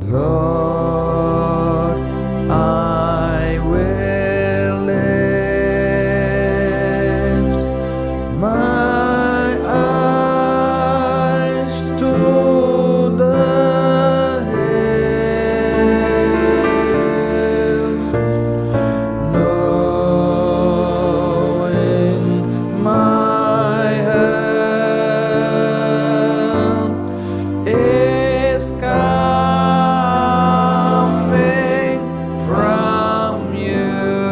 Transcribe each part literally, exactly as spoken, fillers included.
Lord, I will lift my eyes to the hills, knowing my help is coming from you.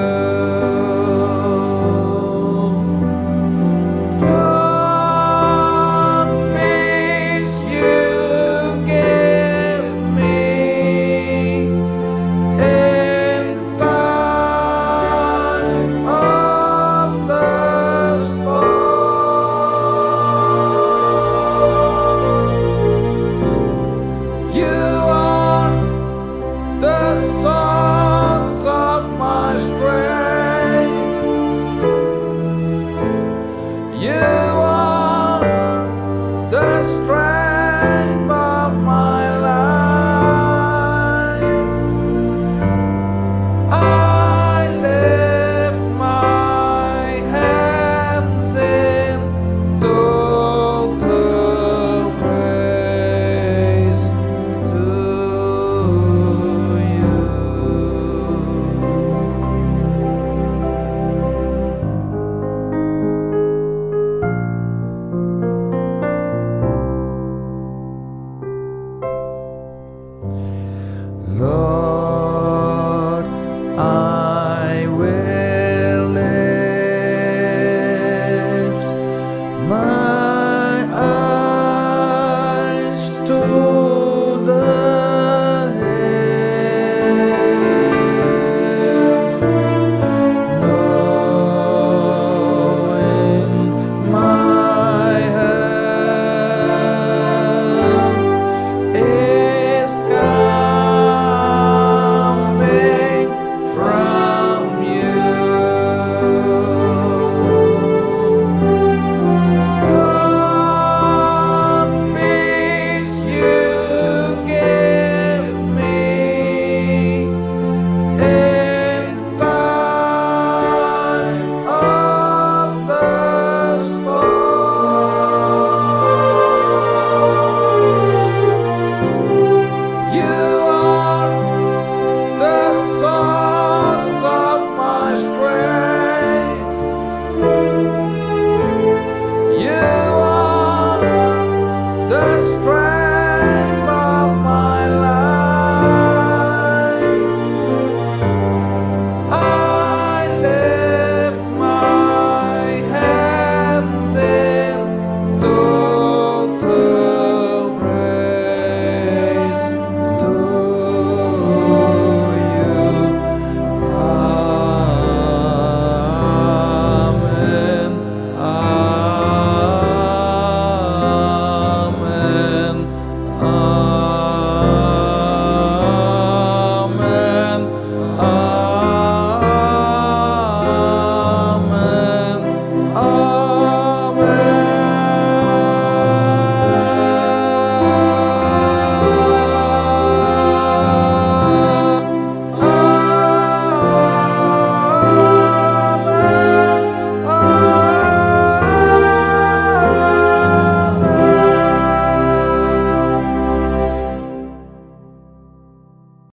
Your peace you give me in time of the storm. You are the source of my strength. You are the strength of my life. I lift my hands in total praise to you. Lord,